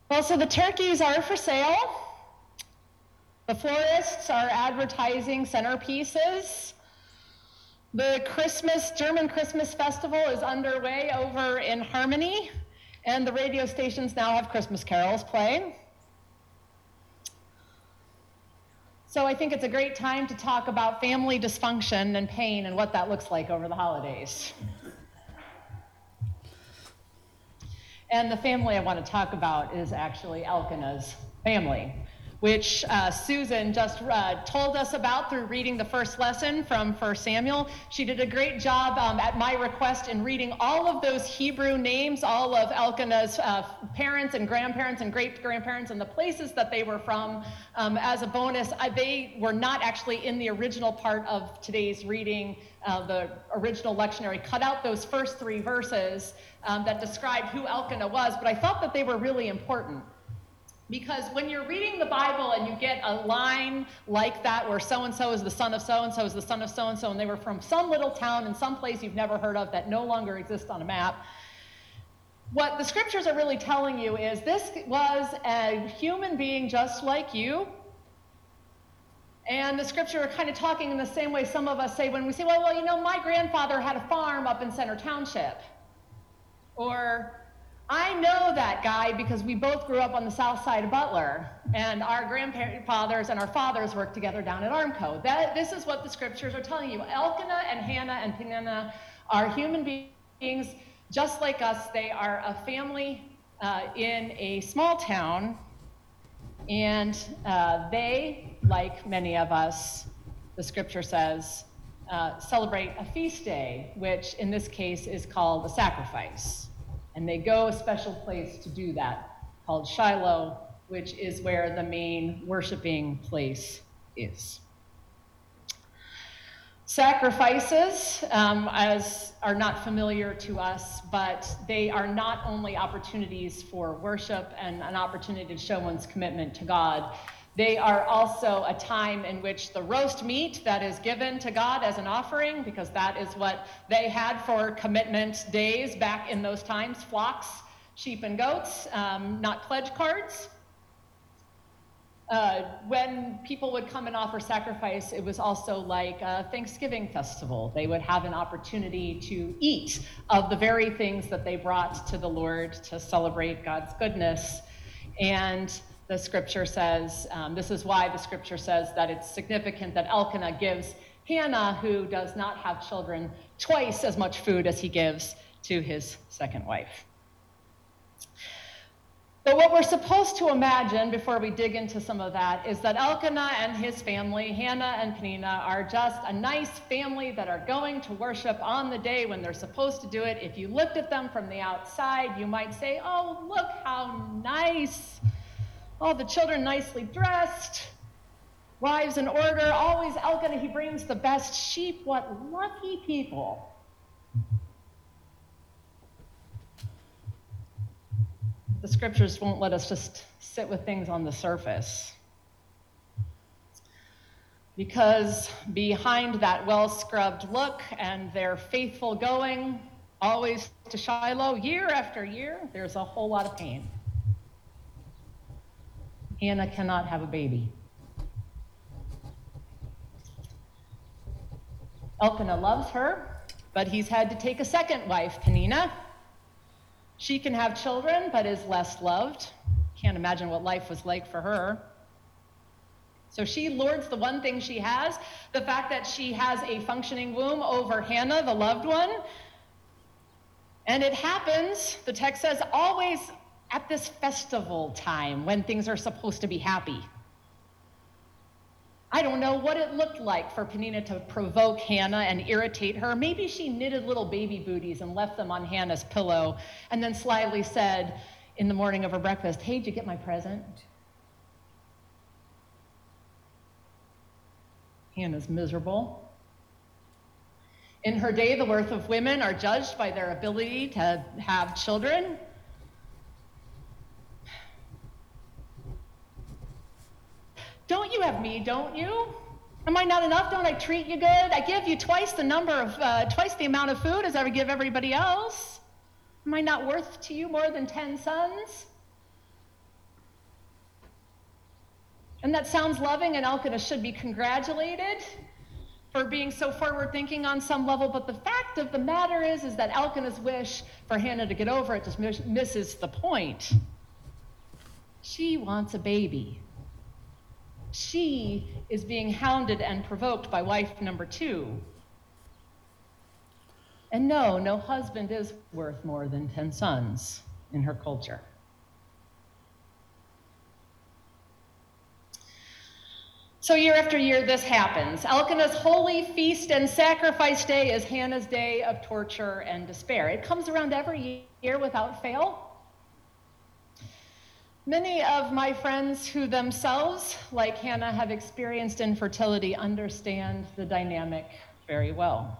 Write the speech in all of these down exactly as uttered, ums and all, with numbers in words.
Well, so the turkeys are for sale. The florists are advertising centerpieces. The Christmas, German Christmas festival is underway over in Harmony, and the radio stations now have Christmas carols playing. So I think it's a great time to talk about family dysfunction and pain and what that looks like over the holidays. And the family I want to talk about is actually Elkanah's family, which uh, Susan just uh, told us about through reading the first lesson from First Samuel. She did a great job um, at my request in reading all of those Hebrew names, all of Elkanah's uh, parents and grandparents and great-grandparents and the places that they were from. Um, as a bonus, I, they were not actually in the original part of today's reading, uh, the original lectionary. Cut out those first three verses um, that describe who Elkanah was, but I thought that they were really important. Because when you're reading the Bible and you get a line like that where so-and-so is the son of so-and-so is the son of so-and-so, and they were from some little town in some place you've never heard of that no longer exists on a map, what the scriptures are really telling you is this was a human being just like you. And the scripture are kind of talking in the same way some of us say when we say, well, well, you know, my grandfather had a farm up in Center Township. Or, I know that guy because we both grew up on the south side of Butler, and our grandfathers and our fathers worked together down at Armco. That, this is what the scriptures are telling you. Elkanah and Hannah and Peninnah are human beings just like us. They are a family uh, in a small town, and uh, they, like many of us, the scripture says, uh, celebrate a feast day, which in this case is called a sacrifice. And they go a special place to do that, called Shiloh, which is where the main worshiping place is. Sacrifices, um, as are not familiar to us, but they are not only opportunities for worship and an opportunity to show one's commitment to God. They are also a time in which the roast meat that is given to God as an offering, because that is what they had for commitment days back in those times, flocks, sheep and goats, um, not pledge cards. Uh, when people would come and offer sacrifice, it was also like a Thanksgiving festival. They would have an opportunity to eat of the very things that they brought to the Lord to celebrate God's goodness. And the scripture says, um, this is why the scripture says that it's significant that Elkanah gives Hannah, who does not have children, twice as much food as he gives to his second wife. But what we're supposed to imagine before we dig into some of that is that Elkanah and his family, Hannah and Peninnah, are just a nice family that are going to worship on the day when they're supposed to do it. If you looked at them from the outside, you might say, oh, look how nice. All the children nicely dressed, wives in order, always Elkanah, he brings the best sheep. What lucky people. The scriptures won't let us just sit with things on the surface. Because behind that well-scrubbed look and their faithful going, always to Shiloh, year after year, there's a whole lot of pain. Hannah cannot have a baby. Elkanah loves her, but he's had to take a second wife, Peninnah. She can have children, but is less loved. Can't imagine what life was like for her. So she lords the one thing she has, the fact that she has a functioning womb, over Hannah, the loved one. And it happens, the text says, always at this festival time when things are supposed to be happy. I don't know what it looked like for Peninnah to provoke Hannah and irritate her. Maybe she knitted little baby booties and left them on Hannah's pillow and then slyly said in the morning of her breakfast, hey, did you get my present? Hannah's miserable. In her day, the worth of women are judged by their ability to have children. Don't you have me, don't you? Am I not enough? Don't I treat you good? I give you twice the number of, uh, twice the amount of food as I would give everybody else. Am I not worth to you more than ten sons? And that sounds loving, and Elkanah should be congratulated for being so forward-thinking on some level, but the fact of the matter is, is that Elkanah's wish for Hannah to get over it just miss- misses the point. She wants a baby. She is being hounded and provoked by wife number two. And no, no husband is worth more than ten sons in her culture. So year after year, this happens. Elkanah's holy feast and sacrifice day is Hannah's day of torture and despair. It comes around every year without fail. Many of my friends who themselves, like Hannah, have experienced infertility understand the dynamic very well.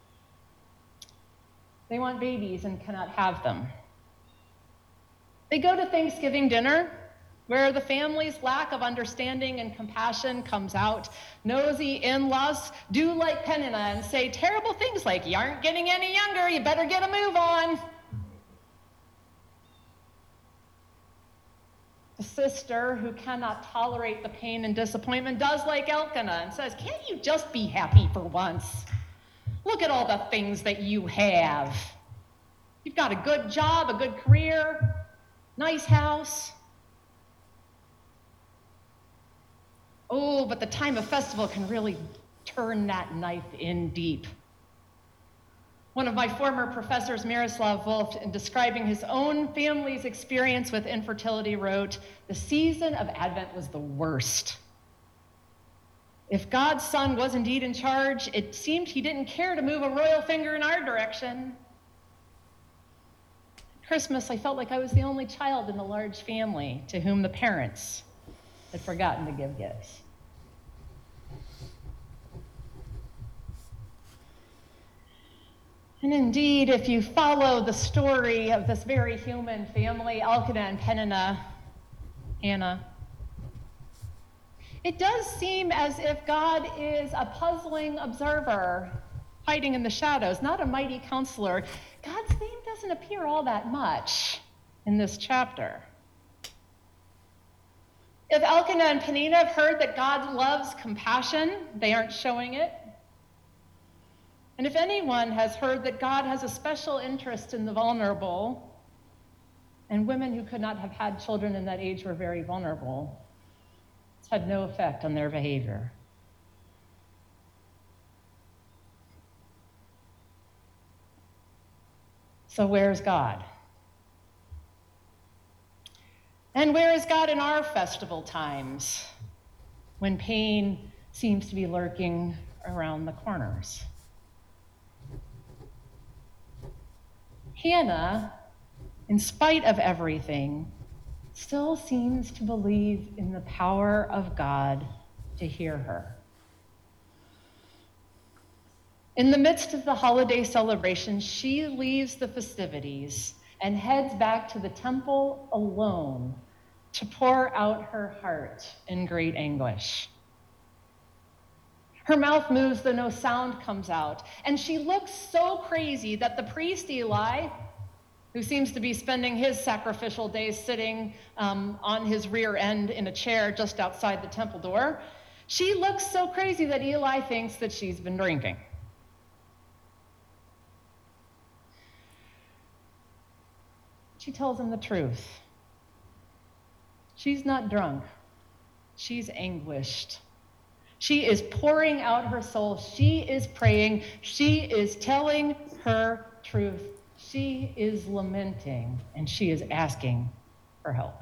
They want babies and cannot have them. They go to Thanksgiving dinner, where the family's lack of understanding and compassion comes out. Nosy in-laws do like Peninnah and say terrible things like, "You aren't getting any younger, you better get a move on." The sister who cannot tolerate the pain and disappointment does like Elkanah and says, "Can't you just be happy for once? Look at all the things that you have. You've got a good job, a good career, nice house." Oh, but the time of festival can really turn that knife in deep. One of my former professors, Miroslav Volf, in describing his own family's experience with infertility, wrote, "The season of Advent was the worst. If God's Son was indeed in charge, it seemed he didn't care to move a royal finger in our direction. Christmas, I felt like I was the only child in the large family to whom the parents had forgotten to give gifts." And indeed, if you follow the story of this very human family, Elkanah and Peninnah, Hannah, it does seem as if God is a puzzling observer hiding in the shadows, not a mighty counselor. God's name doesn't appear all that much in this chapter. If Elkanah and Peninnah have heard that God loves compassion, they aren't showing it. And if anyone has heard that God has a special interest in the vulnerable, and women who could not have had children in that age were very vulnerable, it's had no effect on their behavior. So where's God? And where is God in our festival times, when pain seems to be lurking around the corners? Hannah, in spite of everything, still seems to believe in the power of God to hear her. In the midst of the holiday celebration, she leaves the festivities and heads back to the temple alone to pour out her heart in great anguish. Her mouth moves, though no sound comes out, and she looks so crazy that the priest Eli, who seems to be spending his sacrificial days sitting um, on his rear end in a chair just outside the temple door, she looks so crazy that Eli thinks that she's been drinking. She tells him the truth. She's not drunk. She's anguished. She is pouring out her soul. She is praying. She is telling her truth. She is lamenting, and she is asking for help.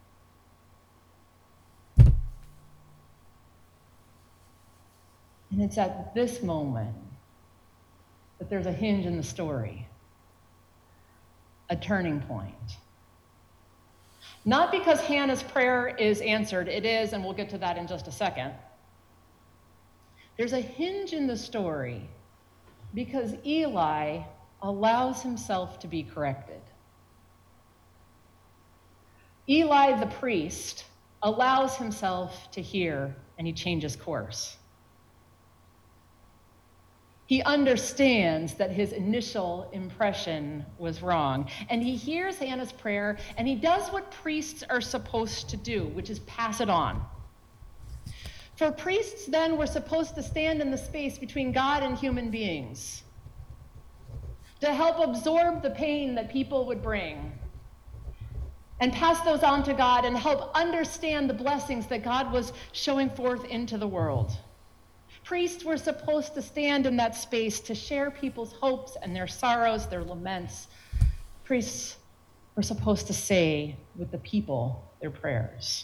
And it's at this moment that there's a hinge in the story, a turning point. Not because Hannah's prayer is answered, it is, and we'll get to that in just a second. There's a hinge in the story because Eli allows himself to be corrected. Eli, the priest, allows himself to hear, and he changes course. He understands that his initial impression was wrong, and he hears Hannah's prayer, and he does what priests are supposed to do, which is pass it on. For priests then were supposed to stand in the space between God and human beings, to help absorb the pain that people would bring and pass those on to God and help understand the blessings that God was showing forth into the world. Priests were supposed to stand in that space to share people's hopes and their sorrows, their laments. Priests were supposed to say with the people their prayers.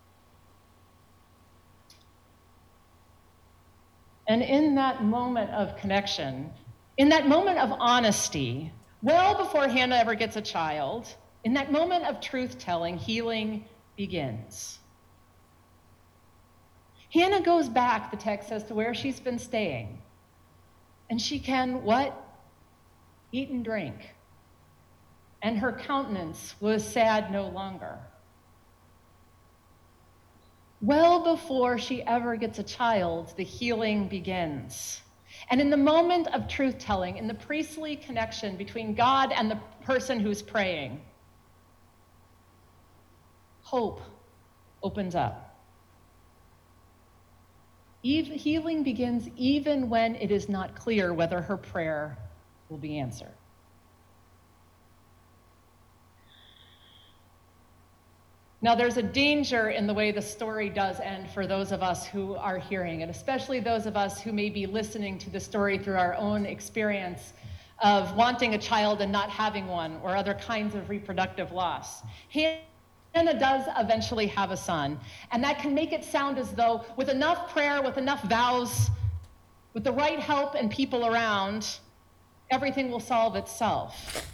And in that moment of connection, in that moment of honesty, well before Hannah ever gets a child, in that moment of truth-telling, healing begins. Hannah goes back, the text says, to where she's been staying. And she can, what? Eat and drink. And her countenance was sad no longer. Well before she ever gets a child, the healing begins. And in the moment of truth-telling, in the priestly connection between God and the person who's praying, hope opens up. Even, healing begins even when it is not clear whether her prayer will be answered. Now, there's a danger in the way the story does end for those of us who are hearing it, especially those of us who may be listening to the story through our own experience of wanting a child and not having one, or other kinds of reproductive loss. Hannah does eventually have a son, and that can make it sound as though with enough prayer, with enough vows, with the right help and people around, everything will solve itself.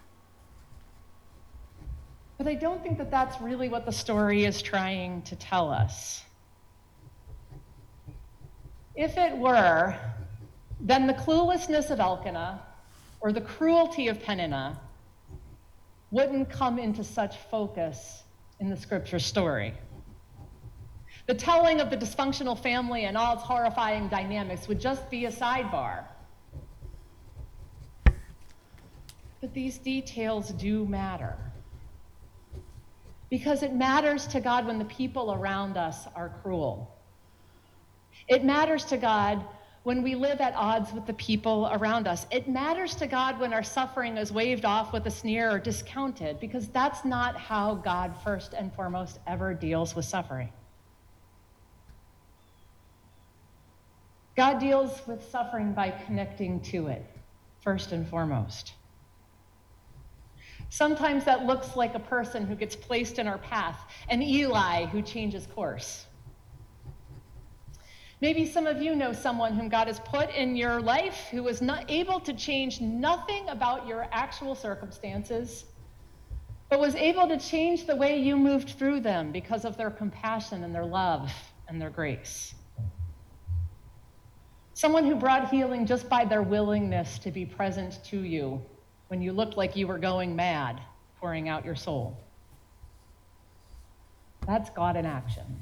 But I don't think that that's really what the story is trying to tell us. If it were, then the cluelessness of Elkanah or the cruelty of Peninnah wouldn't come into such focus in the scripture story. The telling of the dysfunctional family and all its horrifying dynamics would just be a sidebar. But these details do matter. Because it matters to God when the people around us are cruel. It matters to God when we live at odds with the people around us. It matters to God when our suffering is waved off with a sneer or discounted, because that's not how God first and foremost ever deals with suffering. God deals with suffering by connecting to it, first and foremost. Sometimes that looks like a person who gets placed in our path, an Eli who changes course. Maybe some of you know someone whom God has put in your life who was not able to change nothing about your actual circumstances, but was able to change the way you moved through them because of their compassion and their love and their grace. Someone who brought healing just by their willingness to be present to you when you looked like you were going mad, pouring out your soul. That's God in action.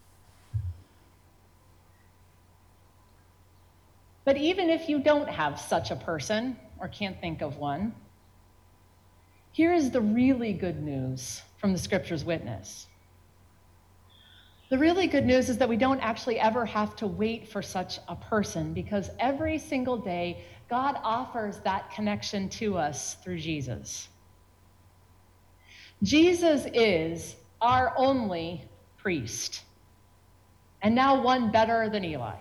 But even if you don't have such a person or can't think of one, here is the really good news from the scripture's witness. The really good news is that we don't actually ever have to wait for such a person, because every single day, God offers that connection to us through Jesus. Jesus is our only priest, and now one better than Eli.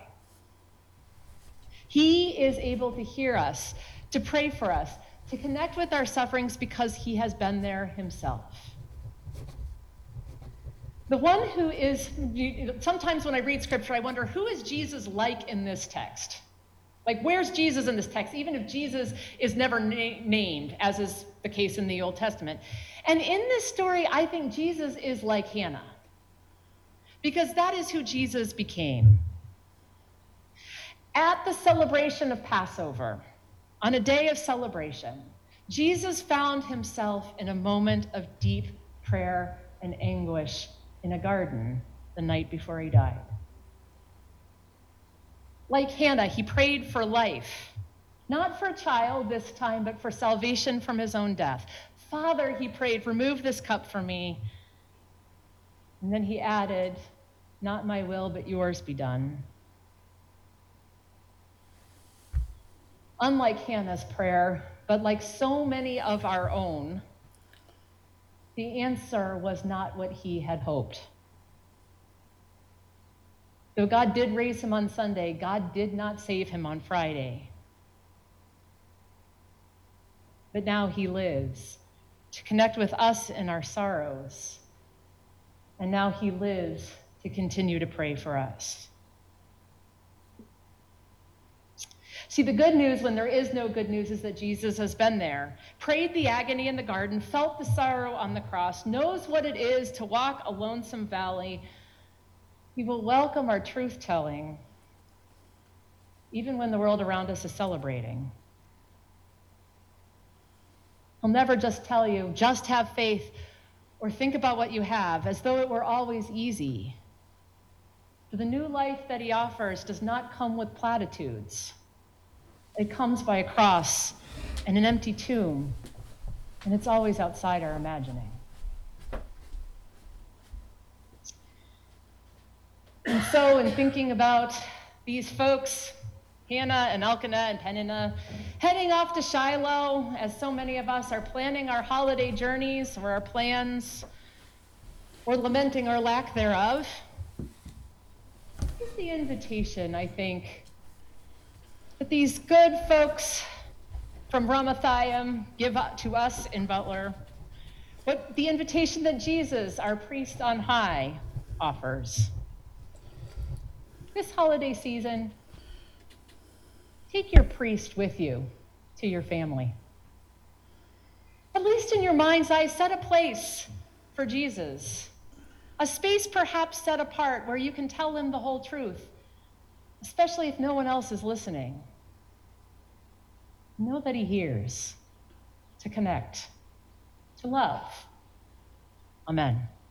He is able to hear us, to pray for us, to connect with our sufferings because he has been there himself. The one who is, sometimes when I read scripture, I wonder, who is Jesus like in this text? Like, where's Jesus in this text, even if Jesus is never na- named, as is the case in the Old Testament? And in this story, I think Jesus is like Hannah, because that is who Jesus became. At the celebration of Passover, on a day of celebration, Jesus found himself in a moment of deep prayer and anguish in a garden the night before he died. Like Hannah, he prayed for life, not for a child this time, but for salvation from his own death. Father, he prayed, remove this cup from me. And then he added, not my will, but yours be done. Unlike Hannah's prayer, but like so many of our own, the answer was not what he had hoped. Though God did raise him on Sunday, God did not save him on Friday. But now he lives to connect with us in our sorrows. And now he lives to continue to pray for us. See, the good news when there is no good news is that Jesus has been there, prayed the agony in the garden, felt the sorrow on the cross, knows what it is to walk a lonesome valley. He will welcome our truth-telling, even when the world around us is celebrating. He'll never just tell you, just have faith, or think about what you have, as though it were always easy. For the new life that he offers does not come with platitudes. It comes by a cross and an empty tomb, and it's always outside our imagining. And so in thinking about these folks, Hannah and Elkanah and Peninnah, heading off to Shiloh, as so many of us are planning our holiday journeys or our plans, or lamenting our lack thereof, is the invitation, I think, that these good folks from Ramathaim give to us in Butler, what the invitation that Jesus, our priest on high, offers. This holiday season, take your priest with you to your family. At least in your mind's eye, set a place for Jesus, a space perhaps set apart where you can tell him the whole truth, especially if no one else is listening. Know that he hears, to connect, to love. Amen.